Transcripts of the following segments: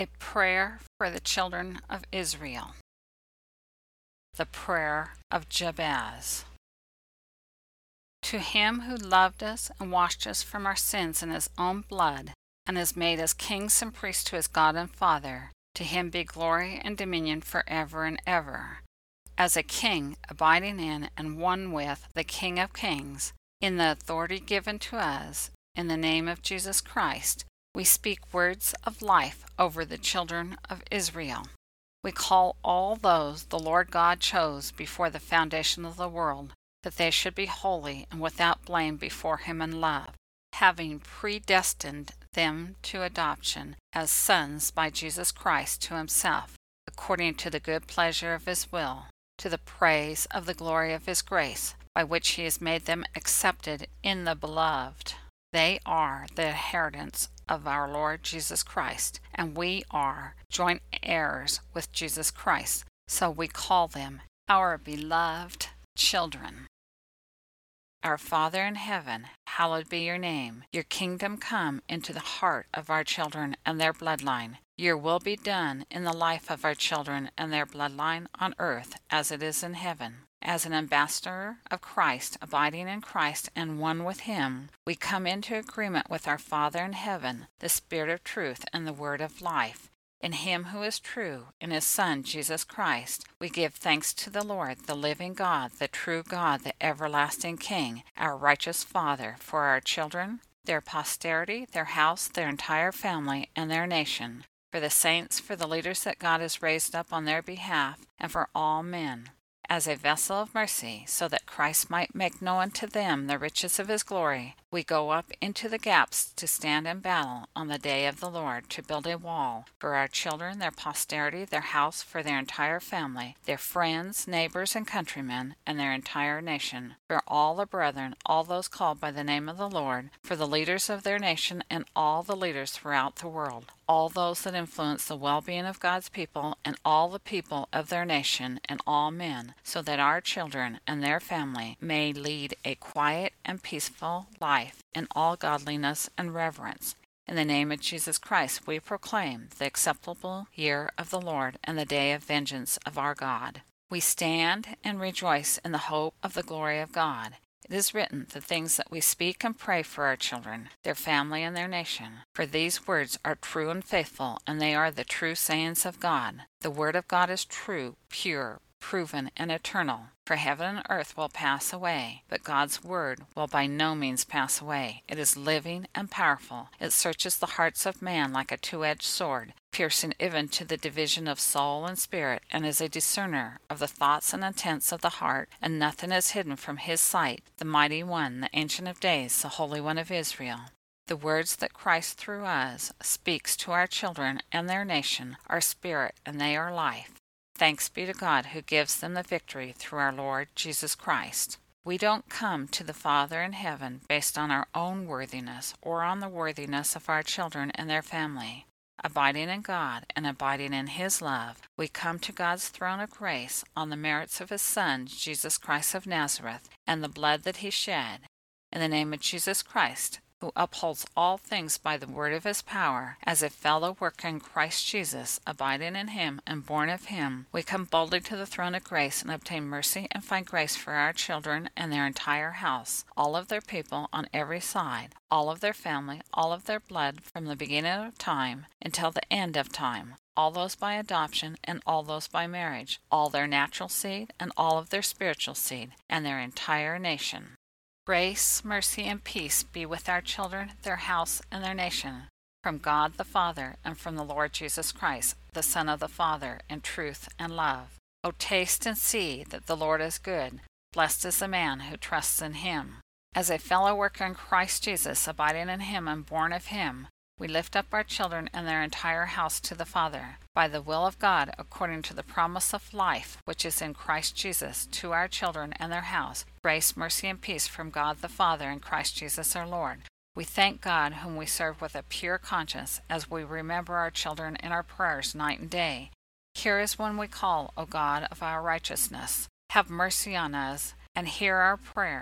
A prayer for the children of Israel. The prayer of Jabez. To him who loved us and washed us from our sins in his own blood, and has made us kings and priests to his God and Father, to him be glory and dominion forever and ever. As a king, abiding in and one with the King of Kings, in the authority given to us, in the name of Jesus Christ, we speak words of life over the children of Israel. We call all those the Lord God chose before the foundation of the world, that they should be holy and without blame before him in love, having predestined them to adoption as sons by Jesus Christ to himself, according to the good pleasure of his will, to the praise of the glory of his grace, by which he has made them accepted in the Beloved. They are the inheritance of our Lord Jesus Christ, and we are joint heirs with Jesus Christ, so we call them our beloved children. Our Father in heaven, hallowed be your name. Your kingdom come into the heart of our children and their bloodline. Your will be done in the life of our children and their bloodline on earth as it is in heaven. As an ambassador of Christ, abiding in Christ and one with him, we come into agreement with our Father in heaven, the Spirit of truth and the Word of life. In him who is true, in his Son, Jesus Christ, we give thanks to the Lord, the living God, the true God, the everlasting King, our righteous Father, for our children, their posterity, their house, their entire family, and their nation, for the saints, for the leaders that God has raised up on their behalf, and for all men, as a vessel of mercy, so that Christ might make known to them the riches of his glory. We go up into the gaps to stand in battle on the day of the Lord, to build a wall for our children, their posterity, their house, for their entire family, their friends, neighbors, and countrymen, and their entire nation, for all the brethren, all those called by the name of the Lord, for the leaders of their nation and all the leaders throughout the world, all those that influence the well-being of God's people and all the people of their nation and all men, so that our children and their family may lead a quiet and peaceful life in all godliness and reverence. In the name of Jesus Christ we proclaim the acceptable year of the Lord and the day of vengeance of our God. We stand and rejoice in the hope of the glory of God. It is written, the things that we speak and pray for our children, their family, and their nation. For these words are true and faithful, and they are the true sayings of God. The word of God is true, pure, proven, and eternal. For heaven and earth will pass away, but God's word will by no means pass away. It is living and powerful. It searches the hearts of man like a two-edged sword, piercing even to the division of soul and spirit, and is a discerner of the thoughts and intents of the heart, and nothing is hidden from his sight, the mighty one, the Ancient of Days, the Holy One of Israel. The words that Christ through us speaks to our children and their nation are spirit, and they are life. Thanks be to God who gives them the victory through our Lord Jesus Christ. We don't come to the Father in heaven based on our own worthiness or on the worthiness of our children and their family. Abiding in God and abiding in his love, we come to God's throne of grace on the merits of his Son, Jesus Christ of Nazareth, and the blood that he shed. In the name of Jesus Christ, who upholds all things by the word of his power, as a fellow worker in Christ Jesus, abiding in him and born of him, we come boldly to the throne of grace and obtain mercy and find grace for our children and their entire house, all of their people on every side, all of their family, all of their blood from the beginning of time until the end of time, all those by adoption and all those by marriage, all their natural seed and all of their spiritual seed, and their entire nation. Grace, mercy, and peace be with our children, their house, and their nation, from God the Father, and from the Lord Jesus Christ, the Son of the Father, in truth and love. O taste and see that the Lord is good. Blessed is the man who trusts in him. As a fellow worker in Christ Jesus, abiding in him and born of him, we lift up our children and their entire house to the Father, by the will of God, according to the promise of life which is in Christ Jesus, to our children and their house, grace, mercy, and peace from God the Father and Christ Jesus our Lord. We thank God, whom we serve with a pure conscience, as we remember our children in our prayers night and day. Hear us when we call, O God of our righteousness. Have mercy on us, and hear our prayer.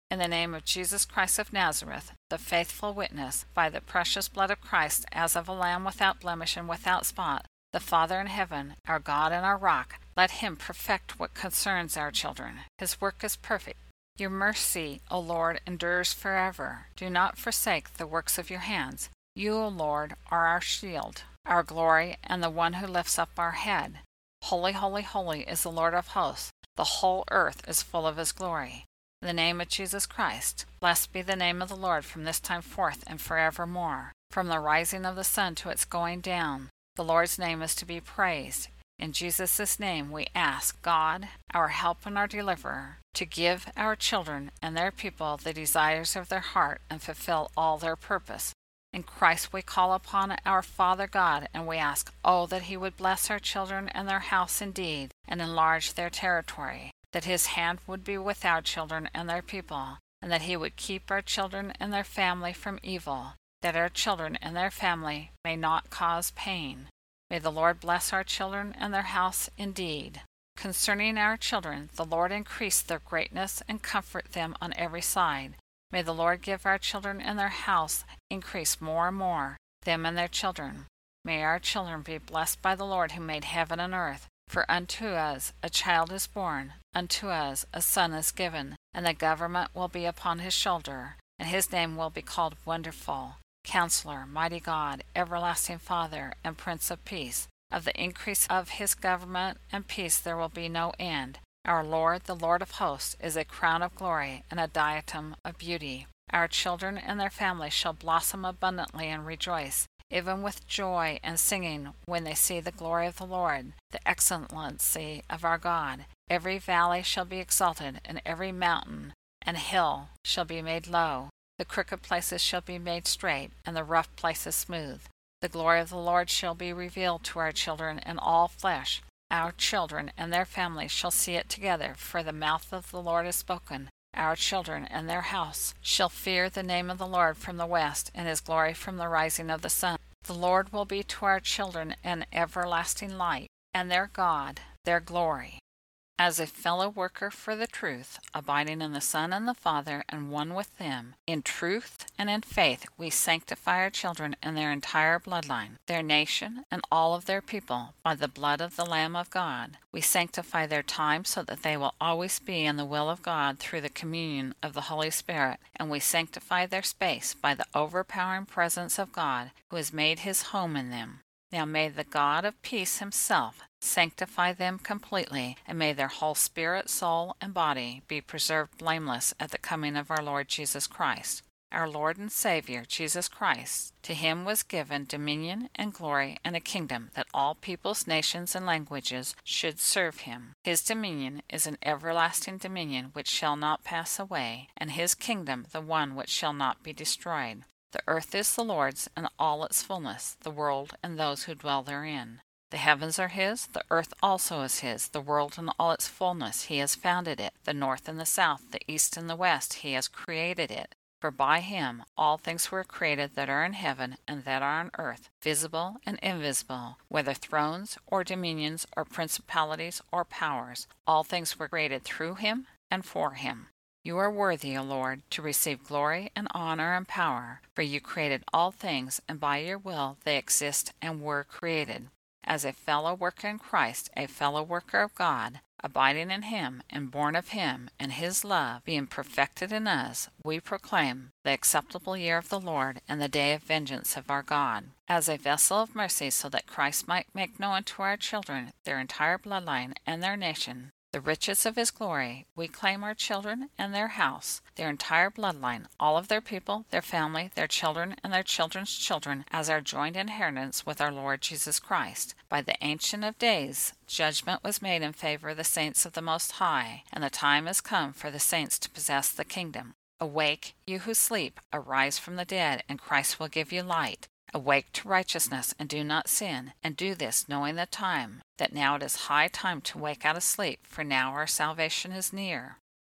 In the name of Jesus Christ of Nazareth, the faithful witness, by the precious blood of Christ, as of a lamb without blemish and without spot, the Father in heaven, our God and our rock, let him perfect what concerns our children. His work is perfect. Your mercy, O Lord, endures forever. Do not forsake the works of your hands. You, O Lord, are our shield, our glory, and the one who lifts up our head. Holy, holy, holy is the Lord of hosts. The whole earth is full of his glory. In the name of Jesus Christ, blessed be the name of the Lord from this time forth and forevermore. From the rising of the sun to its going down, the Lord's name is to be praised. In Jesus' name we ask God, our help and our deliverer, to give our children and their people the desires of their heart and fulfill all their purpose. In Christ we call upon our Father God, and we ask, oh, that he would bless our children and their house indeed, and enlarge their territory, that his hand would be with our children and their people, and that he would keep our children and their family from evil, that our children and their family may not cause pain. May the Lord bless our children and their house indeed. Concerning our children, the Lord increase their greatness and comfort them on every side. May the Lord give our children and their house increase more and more, them and their children. May our children be blessed by the Lord who made heaven and earth. For unto us a child is born, unto us a son is given, and the government will be upon his shoulder, and his name will be called Wonderful, Counselor, Mighty God, Everlasting Father, and Prince of Peace. Of the increase of his government and peace there will be no end. Our Lord, the Lord of hosts, is a crown of glory and a diadem of beauty. Our children and their families shall blossom abundantly and rejoice, even with joy and singing, when they see the glory of the Lord, the excellency of our God. Every valley shall be exalted, and every mountain and hill shall be made low. The crooked places shall be made straight, and the rough places smooth. The glory of the Lord shall be revealed to our children and all flesh. Our children and their families shall see it together, for the mouth of the Lord has spoken. Our children and their house shall fear the name of the Lord from the west, and his glory from the rising of the sun. The Lord will be to our children an everlasting light, and their God their glory. As a fellow worker for the truth, abiding in the Son and the Father, and one with them, in truth and in faith we sanctify our children and their entire bloodline, their nation, and all of their people, by the blood of the Lamb of God. We sanctify their time so that they will always be in the will of God through the communion of the Holy Spirit, and we sanctify their space by the overpowering presence of God, who has made his home in them. Now may the God of peace himself sanctify them completely, and may their whole spirit, soul, and body be preserved blameless at the coming of our Lord Jesus Christ. Our Lord and Savior, Jesus Christ, to him was given dominion and glory and a kingdom, that all peoples, nations, and languages should serve him. His dominion is an everlasting dominion which shall not pass away, and his kingdom the one which shall not be destroyed. The earth is the Lord's, and all its fullness, the world and those who dwell therein. The heavens are his, the earth also is his, the world and all its fullness. He has founded it, the north and the south, the east and the west. He has created it. For by him all things were created that are in heaven and that are on earth, visible and invisible, whether thrones or dominions or principalities or powers. All things were created through him and for him. You are worthy, O Lord, to receive glory and honor and power, for you created all things, and by your will they exist and were created. As a fellow worker in Christ, a fellow worker of God, abiding in him and born of him, and his love being perfected in us, we proclaim the acceptable year of the Lord and the day of vengeance of our God. As a vessel of mercy, so that Christ might make known to our children their entire bloodline and their nation the riches of his glory, we claim our children and their house, their entire bloodline, all of their people, their family, their children, and their children's children, as our joint inheritance with our Lord Jesus Christ. By the Ancient of Days, judgment was made in favor of the saints of the Most High, and the time is come for the saints to possess the kingdom. Awake, you who sleep, arise from the dead, and Christ will give you light. Awake to righteousness, and do not sin, and do this, knowing the time, that now it is high time to wake out of sleep, for now our salvation is near.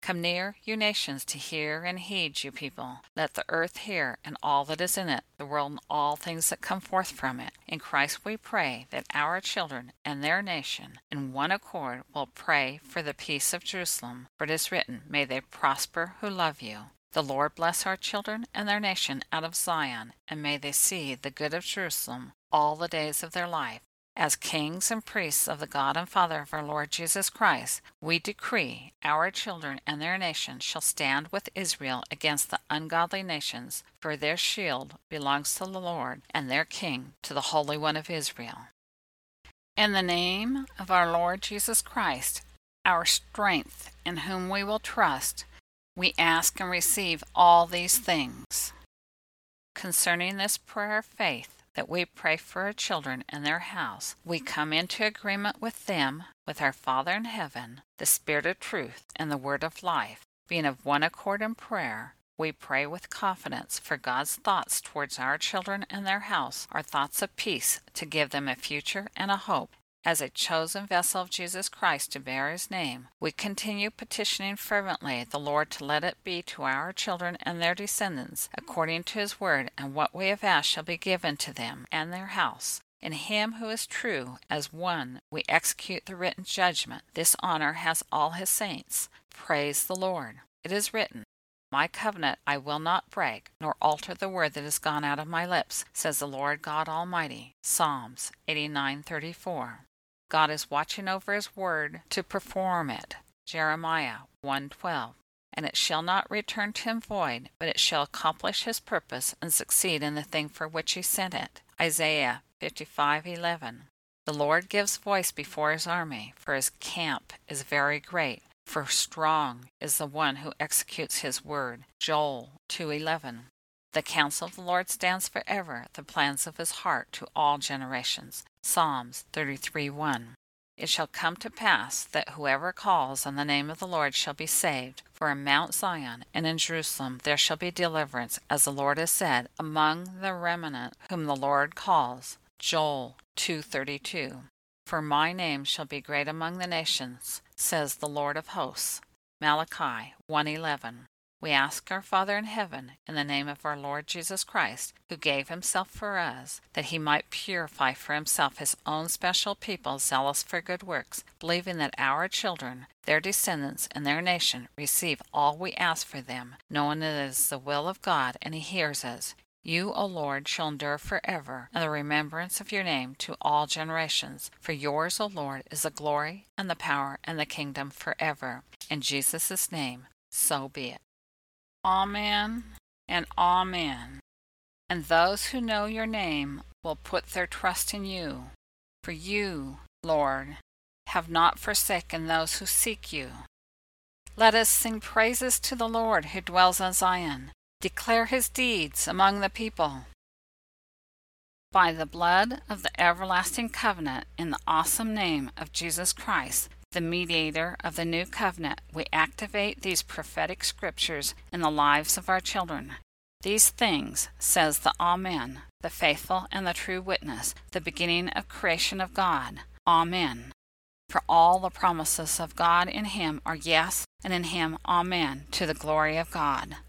Come near, you nations, to hear and heed, you people. Let the earth hear, and all that is in it, the world and all things that come forth from it. In Christ we pray that our children and their nation, in one accord, will pray for the peace of Jerusalem. For it is written, May they prosper who love you. The Lord bless our children and their nation out of Zion, and may they see the good of Jerusalem all the days of their life. As kings and priests of the God and Father of our Lord Jesus Christ, we decree our children and their nation shall stand with Israel against the ungodly nations, for their shield belongs to the Lord, and their king to the Holy One of Israel. In the name of our Lord Jesus Christ, our strength, in whom we will trust, we ask and receive all these things. Concerning this prayer of faith, that we pray for our children and their house, we come into agreement with them, with our Father in heaven, the Spirit of truth, and the Word of life. Being of one accord in prayer, we pray with confidence, for God's thoughts towards our children and their house are thoughts of peace, to give them a future and a hope. As a chosen vessel of Jesus Christ to bear His name, we continue petitioning fervently the Lord to let it be to our children and their descendants, according to His word, and what we have asked shall be given to them and their house. In Him who is true, as one, we execute the written judgment. This honor has all His saints. Praise the Lord. It is written, My covenant I will not break, nor alter the word that has gone out of my lips, says the Lord God Almighty. Psalms 89:34. God is watching over His word to perform it. Jeremiah 1:12. And it shall not return to Him void, but it shall accomplish His purpose and succeed in the thing for which He sent it. Isaiah 55:11. The Lord gives voice before His army, for His camp is very great. For strong is the one who executes His word. Joel 2:11. The counsel of the Lord stands forever, the plans of His heart to all generations. Psalms 33:1. It shall come to pass that whoever calls on the name of the Lord shall be saved. For in Mount Zion and in Jerusalem there shall be deliverance, as the Lord has said, among the remnant whom the Lord calls. Joel 2:32. For my name shall be great among the nations, says the Lord of hosts. Malachi 1:11. We ask our Father in heaven, in the name of our Lord Jesus Christ, who gave Himself for us, that He might purify for Himself His own special people zealous for good works, believing that our children, their descendants, and their nation receive all we ask for them, knowing it is the will of God, and He hears us. You, O Lord, shall endure forever, and the remembrance of your name to all generations. For yours, O Lord, is the glory, and the power, and the kingdom forever. In Jesus' name, so be it. Amen and amen. And those who know your name will put their trust in you. For you, Lord, have not forsaken those who seek you. Let us sing praises to the Lord who dwells on Zion. Declare His deeds among the people. By the blood of the everlasting covenant, in the awesome name of Jesus Christ, the mediator of the new covenant, we activate these prophetic scriptures in the lives of our children. These things, says the Amen, the faithful and the true witness, the beginning of creation of God. Amen. For all the promises of God in Him are yes, and in Him Amen, to the glory of God.